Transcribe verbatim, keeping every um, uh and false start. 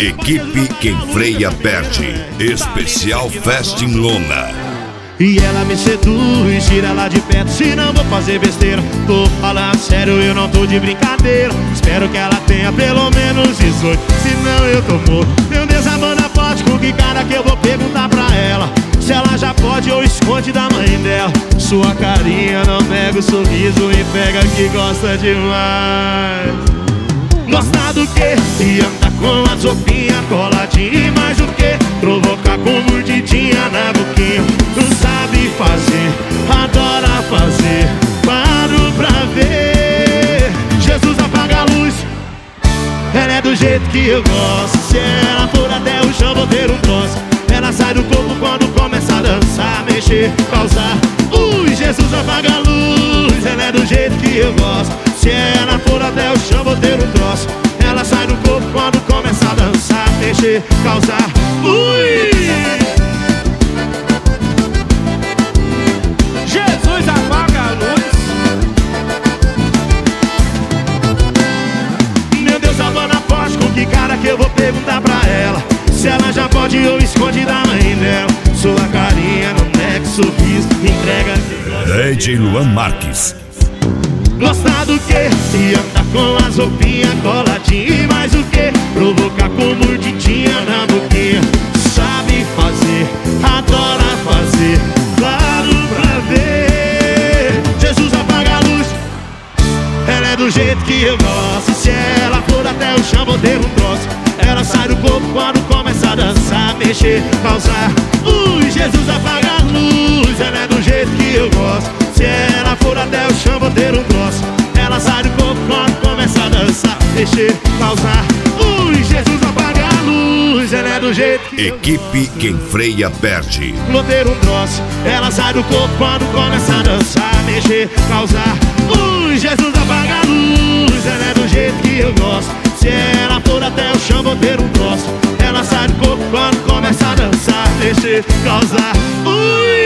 Equipe Quem Freia Perde. Especial Festa em Lona. E ela me seduz, tira ela de perto, se não vou fazer besteira. Tô falando sério, eu não tô de brincadeira. Espero que ela tenha pelo menos dezoito, senão eu tô morto. Meu Deus, a banda pode, com que cara que eu vou perguntar pra ela se ela já pode ou esconde da mãe dela. Sua carinha não nega o sorriso, me pega que gosta demais. Gosta do quê? E anda com as roupinhas coladinhas. E mais o quê? Provocar com mordidinha na boquinha. Não sabe fazer, adora fazer. Paro pra ver. Jesus, apaga a luz. Ela é do jeito que eu gosto. Se ela for até o chão, vou ter um troço. Ela sai do corpo quando começa a dançar, mexer, causar. Ui, Jesus, apaga a luz. Ela é do jeito que eu gosto. Se ela for até o chão, vou ter um troço. Ela sai do corpo quando começa a dançar, mexer, causar. Ui! Jesus, apaga a luz. Meu Deus, a banda pode, com que cara que eu vou perguntar pra ela se ela já pode ou esconde da mãe dela. Sua carinha no neck, sorriso, entrega. D J Luan Marques. Gosta do quê? E anda com as roupinhas coladinhas. E mais o quê? Provocar com mordidinha na boquinha. Sabe fazer, adora fazer. Claro pra ver. Jesus, apaga a luz. Ela é do jeito que eu gosto. Se ela for até o chão, vou ter um troço. Ela sai do corpo quando começa a dançar, mexer, causar. Ui, Jesus, apaga a luz. Ela é do jeito que eu gosto. Se ela for até o chão, vou ter um troço. Ela sai do corpo quando começa a dançar, mexer, causar. Ui, Jesus, apaga a luz. Ela é do jeito que Equipe Quem Freia Perde. vou ter um troço. Ela sai do corpo quando começa a dançar, mexer, causar. Ui, Jesus, apaga a luz. Ela é do jeito que eu gosto. Se ela for até o chão, vou ter um troço. Ela sai do corpo quando começa a dançar, mexer, causar. Ui!